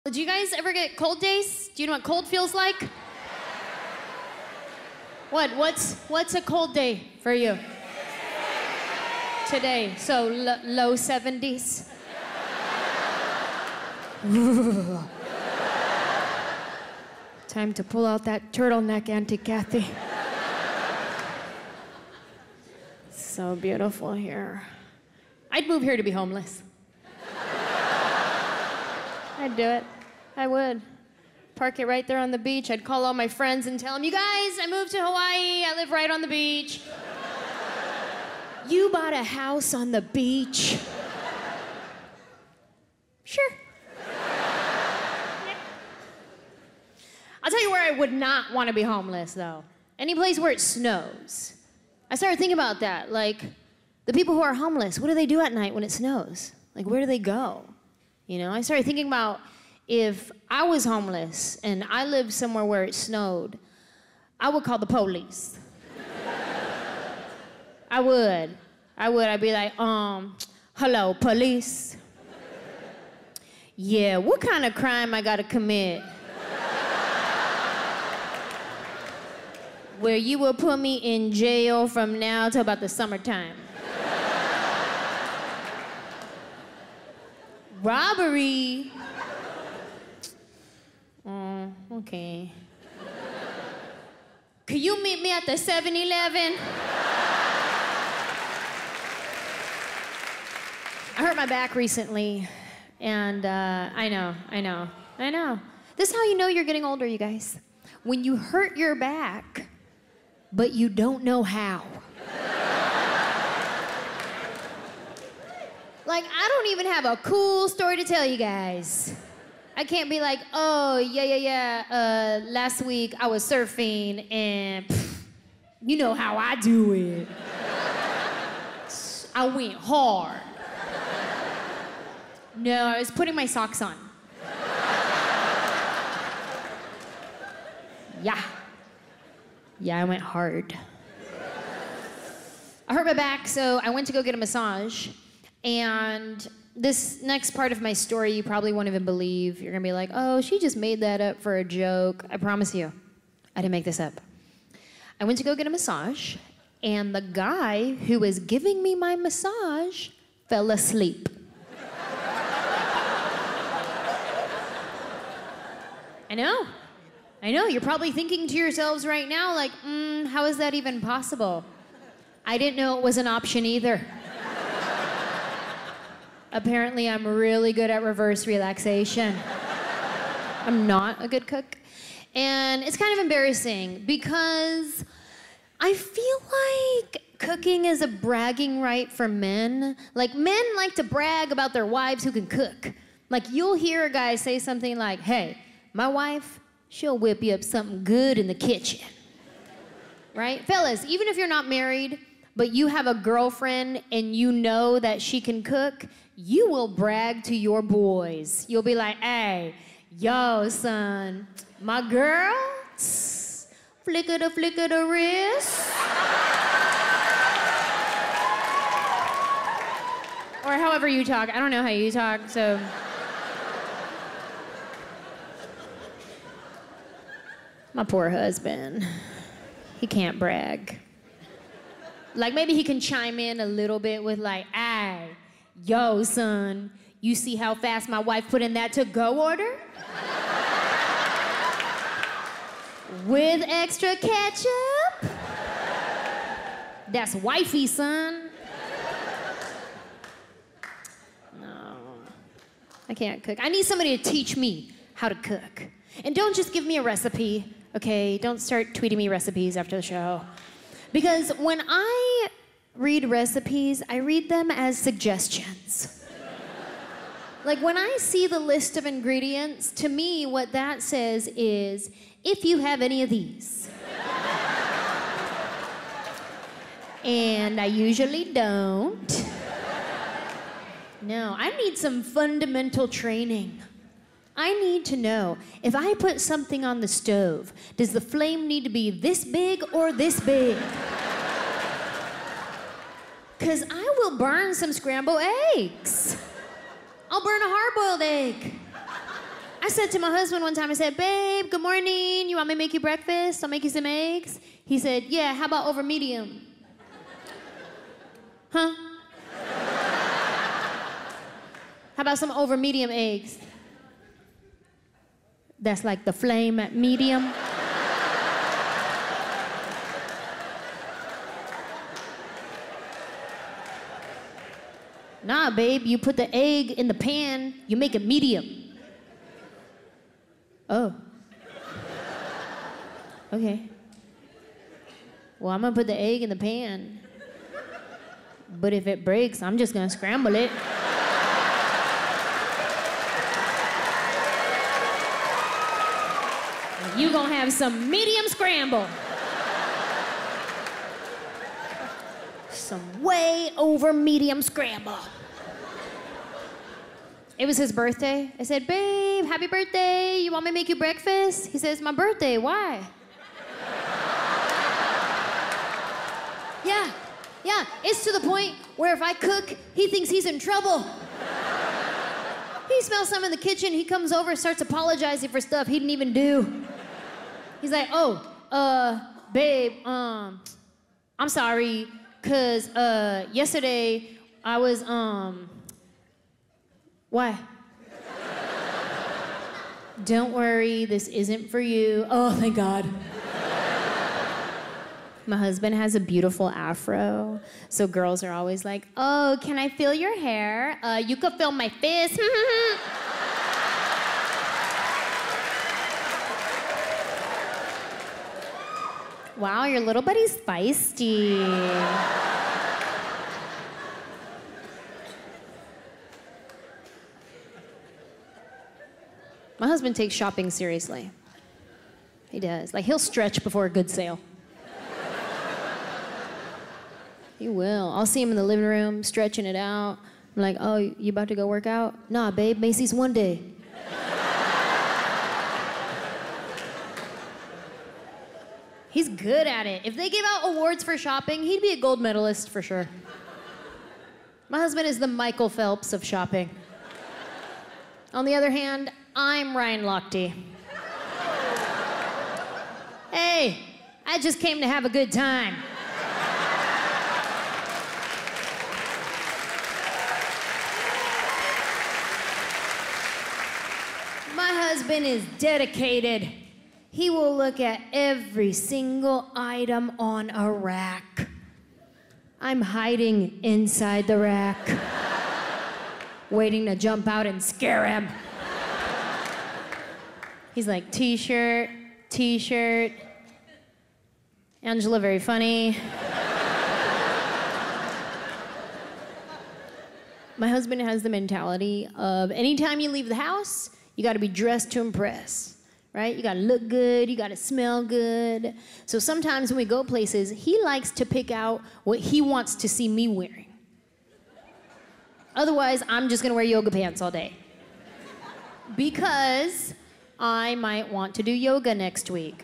Do you guys ever get cold days? Do you know what cold feels like? What's a cold day for you? Today, so low 70s. Time to pull out that turtleneck, Auntie Kathy. So beautiful here. I'd move here to be homeless. I'd do it. I would. Park it right there on the beach. I'd call all my friends and tell them, you guys, I moved to Hawaii. I live right on the beach. You bought a house on the beach? Sure. I'll tell you where I would not want to be homeless, though. Any place where it snows. I started thinking about that. Like, the people who are homeless, what do they do at night when it snows? Like, where do they go? You know, I started thinking about if I was homeless and I lived somewhere where it snowed, I would call the police. I would. I'd be like, hello, police. Yeah, what kind of crime I gotta commit? Where you will put me in jail from now till about the summertime. Robbery? Oh, okay. Could you meet me at the 7-Eleven? I hurt my back recently, and I know. This is how you know you're getting older, you guys. When you hurt your back, but you don't know how. Like, I don't even have a cool story to tell you guys. I can't be like, oh, yeah, last week I was surfing and you know how I do it. I went hard. No, I was putting my socks on. Yeah, I went hard. I hurt my back, so I went to go get a massage. And this next part of my story, you probably won't even believe. You're gonna be like, oh, she just made that up for a joke. I promise you, I didn't make this up. I went to go get a massage, and the guy who was giving me my massage fell asleep. I know, you're probably thinking to yourselves right now, like, how is that even possible? I didn't know it was an option either. Apparently, I'm really good at reverse relaxation. I'm not a good cook. And it's kind of embarrassing because I feel like cooking is a bragging right for men. Like, men like to brag about their wives who can cook. Like, you'll hear a guy say something like, hey, my wife, she'll whip you up something good in the kitchen. Right? Fellas, even if you're not married, but you have a girlfriend and you know that she can cook, you will brag to your boys. You'll be like, hey, yo, son, my girl, flicker the wrist. Or however you talk. I don't know how you talk, so. My poor husband, he can't brag. Like, maybe he can chime in a little bit with like, ay, yo, son, you see how fast my wife put in that to-go order? With extra ketchup? That's wifey, son. No, I can't cook. I need somebody to teach me how to cook. And don't just give me a recipe, okay? Don't start tweeting me recipes after the show. Because when I read recipes, I read them as suggestions. Like, when I see the list of ingredients, to me, what that says is, if you have any of these. And I usually don't. No, I need some fundamental training. I need to know, if I put something on the stove, does the flame need to be this big or this big? Because I will burn some scrambled eggs. I'll burn a hard-boiled egg. I said to my husband one time, I said, babe, good morning. You want me to make you breakfast? I'll make you some eggs. He said, yeah, how about over medium? Huh? How about some over medium eggs? That's like the flame at medium. Nah, babe, you put the egg in the pan, you make it medium. Oh. Okay. Well, I'm gonna put the egg in the pan. But if it breaks, I'm just gonna scramble it. You gonna have some medium scramble. Some way over medium scramble. It was his birthday. I said, babe, happy birthday. You want me to make you breakfast? He says, my birthday, why? Yeah, it's to the point where if I cook, he thinks he's in trouble. He smells something in the kitchen, he comes over, starts apologizing for stuff he didn't even do. He's like, babe, I'm sorry, cause yesterday I was, why? Don't worry, this isn't for you. Oh, thank God. My husband has a beautiful afro, so girls are always like, oh, can I feel your hair? You could feel my fist. Wow, your little buddy's feisty. My husband takes shopping seriously. He does. Like, he'll stretch before a good sale. He will. I'll see him in the living room, stretching it out. I'm like, oh, you about to go work out? Nah, babe, Macy's one day. He's good at it. If they gave out awards for shopping, he'd be a gold medalist for sure. My husband is the Michael Phelps of shopping. On the other hand, I'm Ryan Lochte. Hey, I just came to have a good time. My husband is dedicated. He will look at every single item on a rack. I'm hiding inside the rack, waiting to jump out and scare him. He's like, t-shirt, t-shirt. Angela, very funny. My husband has the mentality of anytime you leave the house, you gotta be dressed to impress, right? You gotta look good, you gotta smell good. So sometimes when we go places, he likes to pick out what he wants to see me wearing. Otherwise, I'm just gonna wear yoga pants all day. Because I might want to do yoga next week.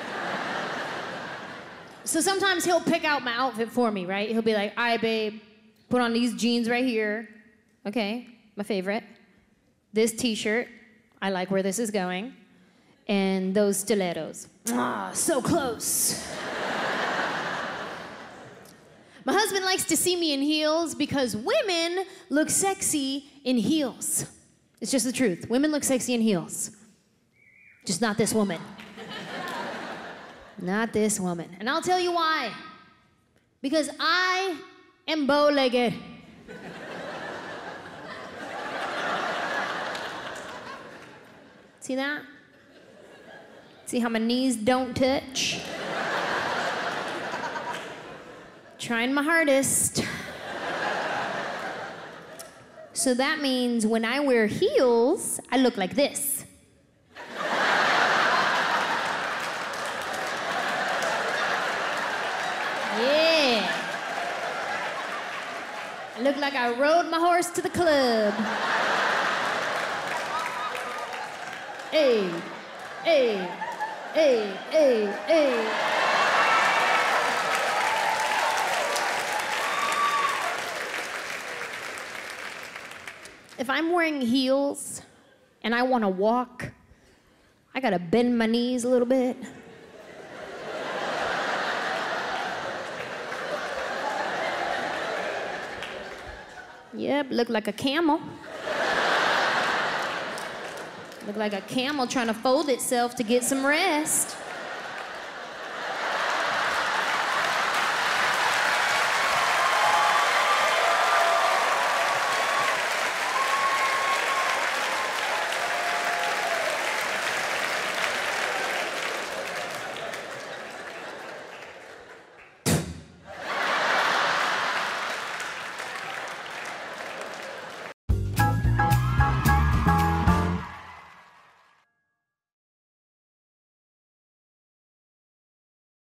So sometimes he'll pick out my outfit for me, right? He'll be like, all right, babe, put on these jeans right here. Okay, my favorite. This t-shirt, I like where this is going. And those stilettos. Ah, so close. My husband likes to see me in heels because women look sexy in heels. It's just the truth. Women look sexy in heels. Just not this woman. Not this woman. And I'll tell you why. Because I am bow-legged. See that? See how my knees don't touch? Trying my hardest. So that means when I wear heels, I look like this. Yeah. I look like I rode my horse to the club. Hey, hey, hey, hey, hey. If I'm wearing heels and I want to walk, I gotta bend my knees a little bit. Yep, look like a camel. Look like a camel trying to fold itself to get some rest.